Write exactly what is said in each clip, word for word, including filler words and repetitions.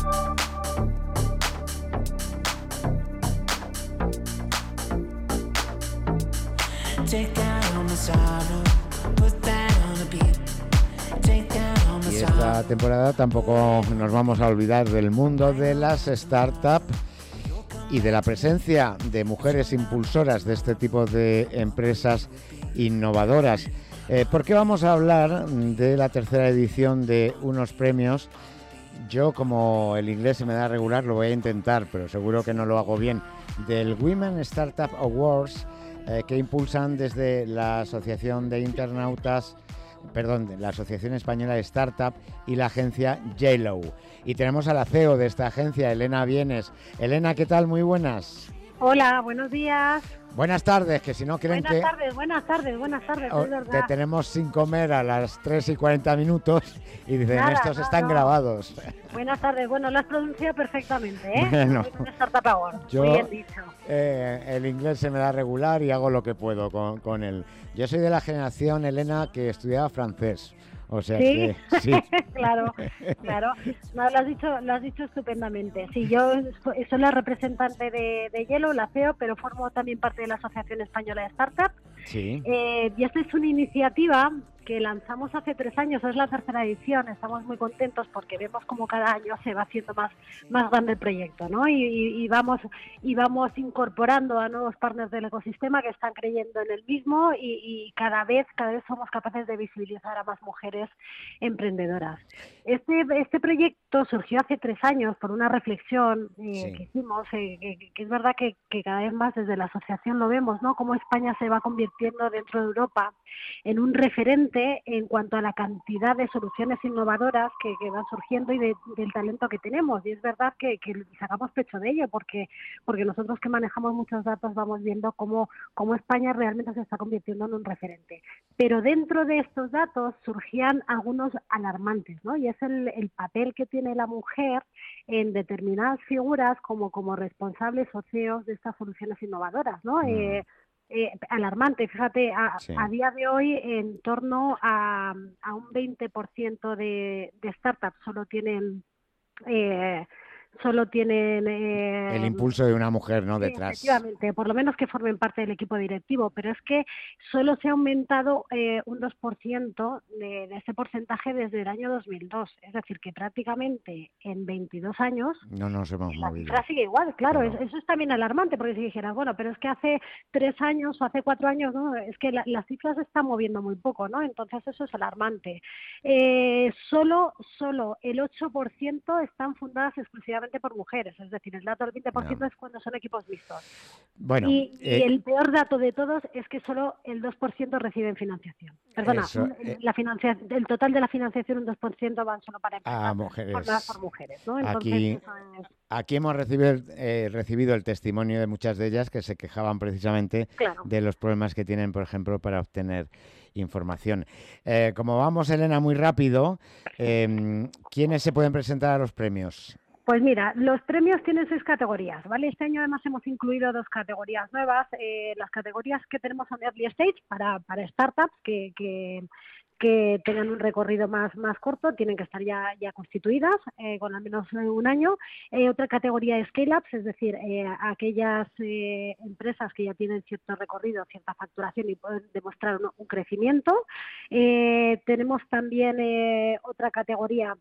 Y esta temporada tampoco nos vamos a olvidar del mundo de las startups y de la presencia de mujeres impulsoras de este tipo de empresas innovadoras. Eh, ¿Por qué vamos a hablar de la tercera edición de unos premios? Yo, como el inglés se me da regular, lo voy a intentar, pero seguro que no lo hago bien. Del Women Startup Awards, eh, que impulsan desde la Asociación de Internautas, perdón, la Asociación Española de Startup y la agencia Yellow. Y tenemos a la C E O de esta agencia, Elena Vienes. Elena, ¿qué tal? Muy buenas. Hola, buenos días. Buenas tardes, que si no creen buenas que... Buenas tardes, buenas tardes, buenas tardes, oh, es verdad. Te tenemos sin comer a las tres y cuarenta minutos y dicen, Nada, estos no, están no. grabados. Buenas tardes, bueno, lo has pronunciado perfectamente, ¿eh? Bueno, Startup Award. yo, muy bien dicho. Eh, el inglés se me da regular y hago lo que puedo con, con él. Yo soy de la generación, Elena, que estudiaba francés. O sea ¿Sí? que sí. claro, claro. No, lo has dicho, lo has dicho estupendamente. Sí, yo soy la representante de, de Yellow, la C E O, pero formo también parte de la Asociación Española de Startup. Sí. Eh, y esta es una iniciativa que lanzamos hace tres años, es la tercera edición. Estamos muy contentos porque vemos como cada año se va haciendo más, más grande el proyecto, ¿no? Y, y, y vamos y vamos incorporando a nuevos partners del ecosistema que están creyendo en el mismo y, y cada vez cada vez somos capaces de visibilizar a más mujeres emprendedoras. Este este proyecto surgió hace tres años por una reflexión eh, Sí. que hicimos, eh, que, que es verdad que, que cada vez más desde la asociación lo vemos, ¿no? Cómo España se va convirtiendo dentro de Europa en un referente en cuanto a la cantidad de soluciones innovadoras que, que van surgiendo y de, del talento que tenemos. Y es verdad que, que sacamos pecho de ello porque porque nosotros que manejamos muchos datos vamos viendo cómo, cómo España realmente se está convirtiendo en un referente. Pero dentro de estos datos surgían algunos alarmantes, ¿no? Y es el, el papel que tiene la mujer en determinadas figuras como, como responsables o C E Os de estas soluciones innovadoras, ¿no? Mm. Eh, Eh, alarmante, fíjate, a, Sí. a día de hoy en torno a, a un veinte por ciento de, de startups solo tienen eh, solo tienen eh, el impulso de una mujer, ¿no? sí, Detrás. efectivamente, por lo menos que formen parte del equipo directivo, pero es que solo se ha aumentado eh, un dos por ciento de, de ese porcentaje desde el año dos mil dos, es decir, que prácticamente en veintidós años no nos hemos la movido. cifra sigue igual, claro, Claro. Eso, eso es también alarmante, porque si dijeras, bueno, pero es que hace tres años o hace cuatro años, ¿no? Es que la, las cifras se están moviendo muy poco, ¿no? Entonces eso es alarmante. Eh, solo, solo el ocho por ciento están fundadas exclusivamente por mujeres, es decir, el dato del veinte por ciento no. es cuando son equipos mixtos. Bueno, y, eh, y el peor dato de todos es que solo el dos por ciento reciben financiación. Perdona, eso, eh, la financia, el total de la financiación, un dos por ciento van solo para empresas a mujeres. formadas por mujeres, ¿no? Entonces, aquí, eso es... aquí hemos recibido, eh, recibido el testimonio de muchas de ellas que se quejaban precisamente claro. de los problemas que tienen, por ejemplo, para obtener información. Eh, como vamos, Elena, muy rápido, eh, ¿quiénes se pueden presentar a los premios? Pues mira, los premios tienen seis categorías, ¿vale? Este año además hemos incluido dos categorías nuevas. Eh, las categorías que tenemos son Early Stage para, para startups que, que, que tengan un recorrido más, más corto, tienen que estar ya, ya constituidas eh, con al menos un año. Eh, otra categoría es Scale-Ups, es decir, eh, aquellas eh, empresas que ya tienen cierto recorrido, cierta facturación y pueden demostrar un, un crecimiento. Eh, tenemos también eh, otra categoría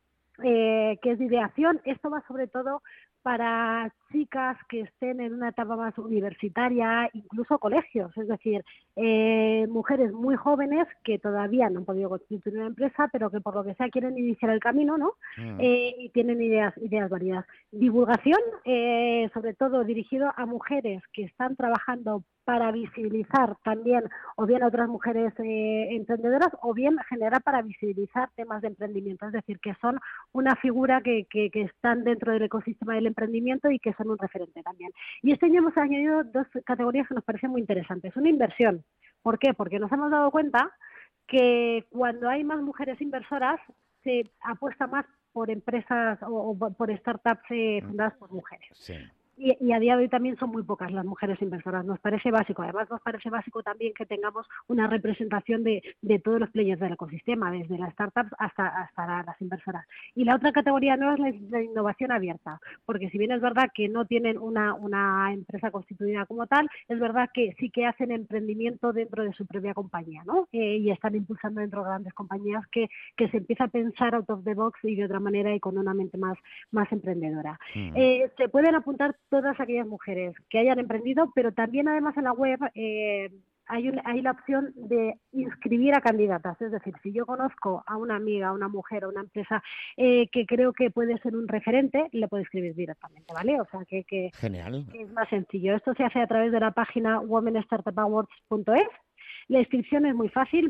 Eh, que es de ideación. Esto va sobre todo para chicas que estén en una etapa más universitaria, incluso colegios, es decir, eh, mujeres muy jóvenes que todavía no han podido constituir una empresa, pero que por lo que sea quieren iniciar el camino, ¿no? Mm. Eh, y tienen ideas, ideas variadas. Divulgación, eh, sobre todo dirigido a mujeres que están trabajando para visibilizar también o bien a otras mujeres eh, emprendedoras o bien generar para visibilizar temas de emprendimiento, es decir, que son una figura que, que, que están dentro del ecosistema del emprendimiento y que son un referente también. Y este año hemos añadido dos categorías que nos parecen muy interesantes. Una, inversión. ¿Por qué? Porque nos hemos dado cuenta que cuando hay más mujeres inversoras se apuesta más por empresas o, o por startups eh, fundadas por mujeres. Sí. Y, y a día de hoy también son muy pocas las mujeres inversoras. Nos parece básico. Además, nos parece básico también que tengamos una representación de, de todos los players del ecosistema, desde las startups hasta, hasta la, las inversoras. Y la otra categoría nueva es la, la innovación abierta, porque si bien es verdad que no tienen una, una empresa constituida como tal, es verdad que sí que hacen emprendimiento dentro de su propia compañía, ¿no? Eh, y están impulsando dentro de grandes compañías que, que se empieza a pensar out of the box y de otra manera y con una mente más, más emprendedora. Mm. Eh, se pueden apuntar todas aquellas mujeres que hayan emprendido, pero también además en la web eh, hay, un, hay la opción de inscribir a candidatas. Es decir, si yo conozco a una amiga, a una mujer, a una empresa eh, que creo que puede ser un referente, le puedo escribir directamente, ¿vale? O sea, que, que, Genial. que es más sencillo. Esto se hace a través de la página women startup awards punto es. La inscripción es muy fácil,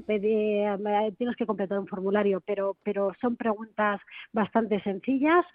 tienes que completar un formulario, pero, pero son preguntas bastante sencillas.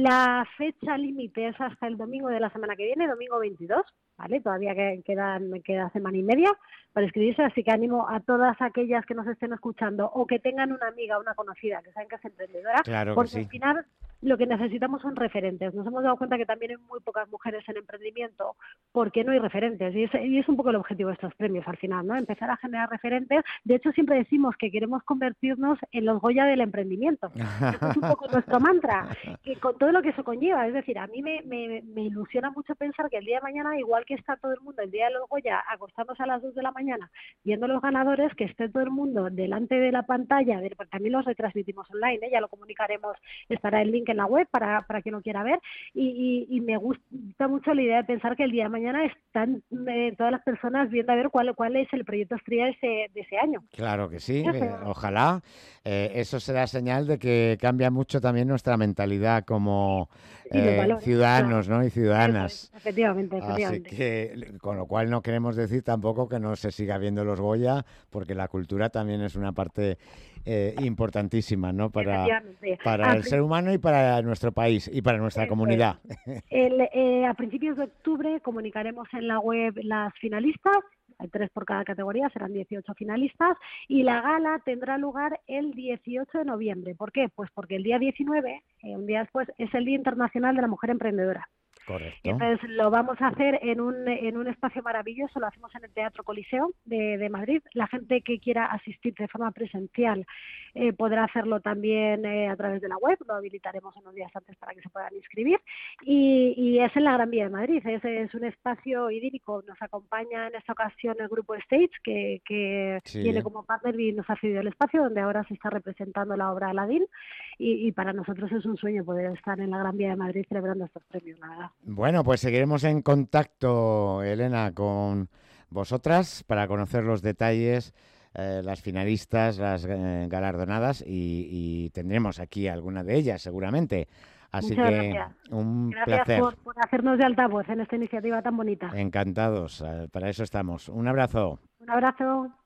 La fecha límite es hasta el domingo de la semana que viene, domingo veintidós, ¿vale? Todavía queda, queda semana y media para inscribirse, así que animo a todas aquellas que nos estén escuchando o que tengan una amiga, una conocida, que saben que es emprendedora, claro que porque sí. al final lo que necesitamos son referentes. Nos hemos dado cuenta que también hay muy pocas mujeres en emprendimiento porque no hay referentes, y es, y es un poco el objetivo de estos premios al final, ¿no? Empezar a generar referentes. De hecho, siempre decimos que queremos convertirnos en los Goya del emprendimiento. Este es un poco nuestro mantra, que con todo lo que eso conlleva. Es decir, a mí me, me, me ilusiona mucho pensar que el día de mañana, igual que está todo el mundo el día de los Goya acostándose a las dos de la mañana viendo los ganadores, que esté todo el mundo delante de la pantalla, de, porque también los retransmitimos online, ¿eh? Ya lo comunicaremos, estará el link en la web para, para quien lo quiera ver, y, y, y me gusta mucho la idea de pensar que el día de mañana están eh, todas las personas viendo a ver cuál, cuál es el proyecto estrella de ese, de ese año. Claro que sí, eh, ojalá. Eh, eso será señal de que cambia mucho también nuestra mentalidad como eh, valores, ciudadanos, claro, ¿no? Y ciudadanas. Es, efectivamente, efectivamente. Así que, con lo cual no queremos decir tampoco que no se siga viendo los Goya, porque la cultura también es una parte eh, importantísima, ¿no? Para, para el ser humano y para nuestro país y para nuestra comunidad. El, eh, a principios de octubre comunicaremos en la web las finalistas. Hay tres por cada categoría, serán dieciocho finalistas, y la gala tendrá lugar el dieciocho de noviembre. ¿Por qué? Pues porque el día diecinueve, eh, un día después, es el Día Internacional de la Mujer Emprendedora. Correcto. Entonces lo vamos a hacer en un, en un espacio maravilloso, lo hacemos en el Teatro Coliseo de, de Madrid. La gente que quiera asistir de forma presencial eh, podrá hacerlo también eh, a través de la web, lo habilitaremos unos días antes para que se puedan inscribir. Y, y es en la Gran Vía de Madrid, es, es un espacio idílico. Nos acompaña en esta ocasión el grupo Stage, que, que sí. viene como partner y nos ha cedido el espacio, donde ahora se está representando la obra Aladín. Y, y para nosotros es un sueño poder estar en la Gran Vía de Madrid celebrando estos premios, la verdad. Bueno, pues seguiremos en contacto, Elena, con vosotras para conocer los detalles, eh, las finalistas, las eh, galardonadas y, y tendremos aquí alguna de ellas seguramente. Así Muchas que gracias. un gracias placer. Por, por hacernos de altavoz en esta iniciativa tan bonita. Encantados, para eso estamos. Un abrazo. Un abrazo.